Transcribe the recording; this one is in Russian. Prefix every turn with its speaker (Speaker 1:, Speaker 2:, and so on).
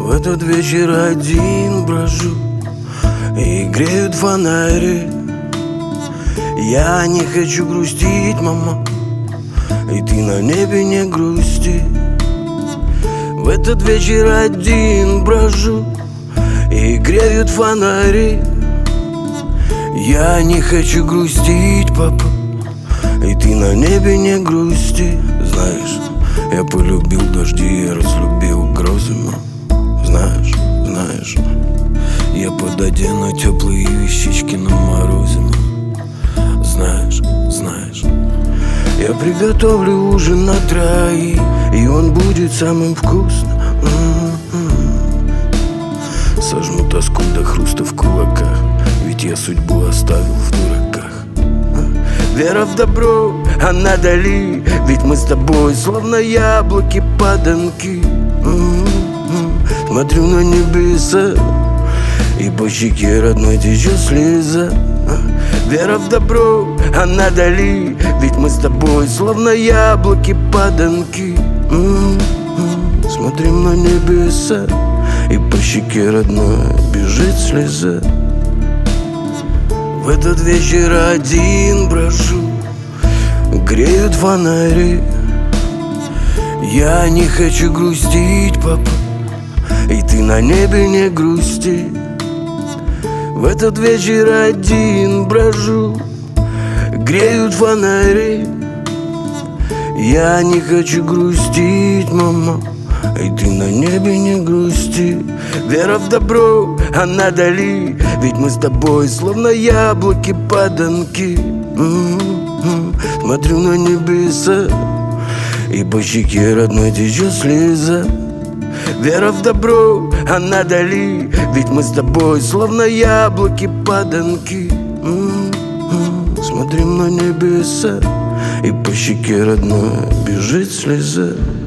Speaker 1: В этот вечер один брожу, и греют фонари. Я не хочу грустить, мама, и ты на небе не грусти. В этот вечер один брожу, и греют фонари. Я не хочу грустить, папа, и ты на небе не грусти. Знаешь, я полюбил дожди, я разлюбил грозы, но знаешь, я пододену теплые вещички на морозе, но знаешь, я приготовлю ужин на троих, и он будет самым вкусным. Сожму тоску до хруста в кулаках, ведь я судьбу оставил в дураках. Вера в добро, она дали, ведь мы с тобой словно яблоки-паданки. Смотрю на небеса, и по щеке родной течет слеза. Вера в добро, она дали, ведь мы с тобой словно яблоки-паданки. Смотрим на небеса, и по щеке родной бежит слеза. В этот вечер один брожу, греют фонари. Я не хочу грустить, папа, и ты на небе не грусти. В этот вечер один брожу, греют фонари. Я не хочу грустить, мама, и ты на небе не грусти. Вера в добро, она дали, ведь мы с тобой словно яблоки-паданки. Смотрю на небеса, и по щеке родной течет слеза. Вера в добро, она дали, ведь мы с тобой словно яблоки-паданки. Смотрим на небеса, и по щеке родной бежит слеза.